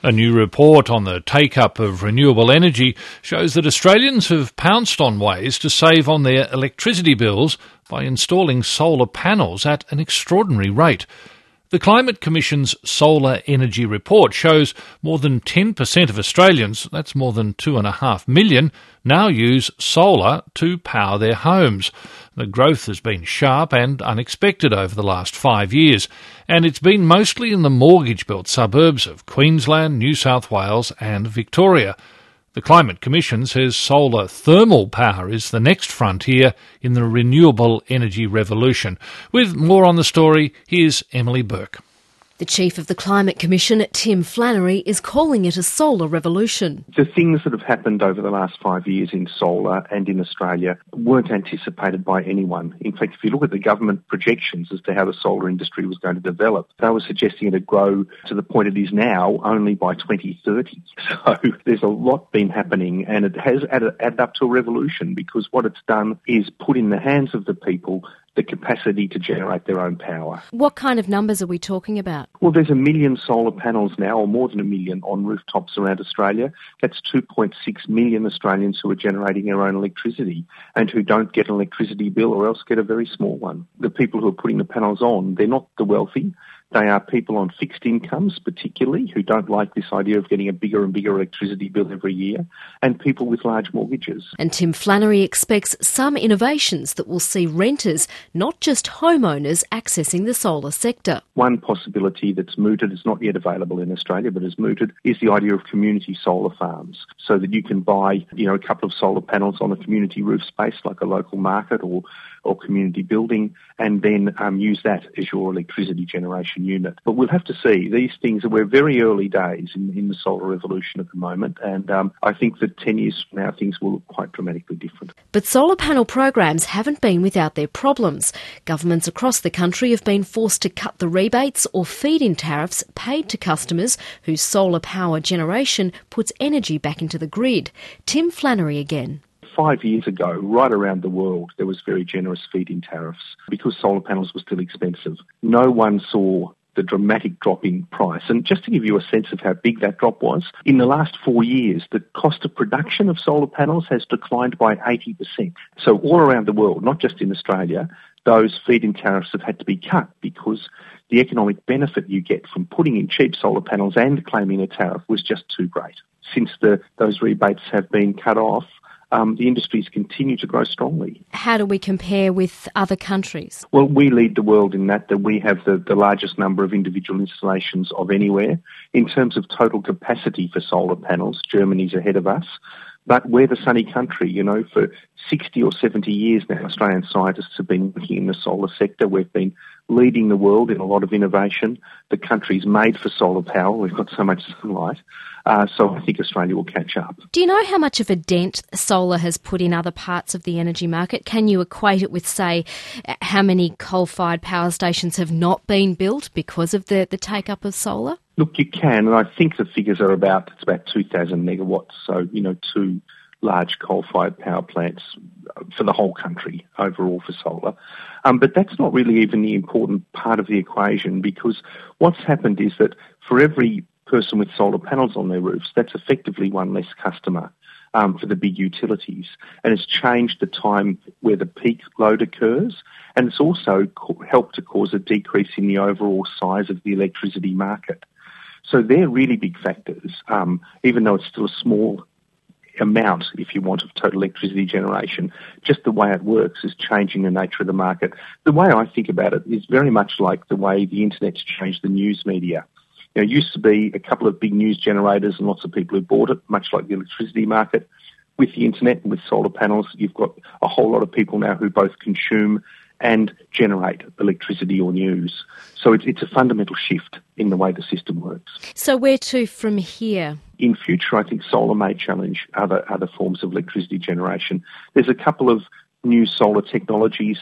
A new report on the take-up of renewable energy shows that Australians have pounced on ways to save on their electricity bills by installing solar panels at an extraordinary rate. The Climate Commission's Solar Energy Report shows more than 10% of Australians, that's more than 2.5 million, now use solar to power their homes. The growth has been sharp and unexpected over the last 5 years, and it's been mostly in the mortgage-built suburbs of Queensland, New South Wales and Victoria. The Climate Commission says solar thermal power is the next frontier in the renewable energy revolution. With more on the story, here's Emily Burke. The Chief of the Climate Commission, Tim Flannery, is calling it a solar revolution. The things that have happened over the last 5 years in solar and in Australia weren't anticipated by anyone. In fact, if you look at the government projections as to how the solar industry was going to develop, they were suggesting it'd grow to the point it is now only by 2030. So there's a lot been happening, and it has added up to a revolution, because what it's done is put in the hands of the people the capacity to generate their own power. What kind of numbers are we talking about? Well, there's 1 million solar panels now, or more than 1 million, on rooftops around Australia. That's 2.6 million Australians who are generating their own electricity and who don't get an electricity bill, or else get a very small one. The people who are putting the panels on, they're not the wealthy. They are people on fixed incomes, particularly, who don't like this idea of getting a bigger and bigger electricity bill every year, and people with large mortgages. And Tim Flannery expects some innovations that will see renters, not just homeowners, accessing the solar sector. One possibility that's mooted, is not yet available in Australia, but is mooted, is the idea of community solar farms, so that you can buy, a couple of solar panels on a community roof space, like a local market or community building, and then use that as your electricity generation unit. But we'll have to see. These things, we're very early days in the solar revolution at the moment, and I think that 10 years from now things will look quite dramatically different. But solar panel programs haven't been without their problems. Governments across the country have been forced to cut the rebates or feed-in tariffs paid to customers whose solar power generation puts energy back into the grid. Tim Flannery again. 5 years ago, right around the world, there was very generous feed-in tariffs because solar panels were still expensive. No one saw the dramatic drop in price. And just to give you a sense of how big that drop was, in the last 4 years, the cost of production of solar panels has declined by 80%. So all around the world, not just in Australia, those feed-in tariffs have had to be cut because the economic benefit you get from putting in cheap solar panels and claiming a tariff was just too great. Since those rebates have been cut off, the industries continue to grow strongly. How do we compare with other countries? Well, we lead the world in that we have the largest number of individual installations of anywhere. In terms of total capacity for solar panels, Germany's ahead of us. But we're the sunny country. For 60 or 70 years now, Australian scientists have been working in the solar sector. We've been leading the world in a lot of innovation. The country's made for solar power. We've got so much sunlight. So I think Australia will catch up. Do you know how much of a dent solar has put in other parts of the energy market? Can you equate it with, say, how many coal-fired power stations have not been built because of the take-up of solar? Look, you can, and I think the figures are about 2,000 megawatts, so, 2 large coal-fired power plants for the whole country overall for solar. But that's not really even the important part of the equation, because what's happened is that for every person with solar panels on their roofs, that's effectively one less customer for the big utilities. And it's changed the time where the peak load occurs, and it's also helped to cause a decrease in the overall size of the electricity market. So they're really big factors, even though it's still a small amount, if you want, of total electricity generation. Just the way it works is changing the nature of the market. The way I think about it is very much like the way the internet's changed the news media. It used to be a couple of big news generators and lots of people who bought it, much like the electricity market. With the internet and with solar panels, you've got a whole lot of people now who both consume and generate electricity or news. So it's a fundamental shift in the way the system works. So where to from here? In future, I think solar may challenge other forms of electricity generation. There's a couple of new solar technologies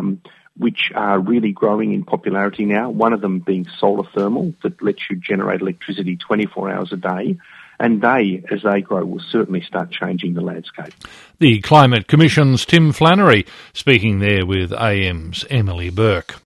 which are really growing in popularity now, one of them being solar thermal, that lets you generate electricity 24 hours a day. And they, as they grow, will certainly start changing the landscape. The Climate Commission's Tim Flannery speaking there with AM's Emily Burke.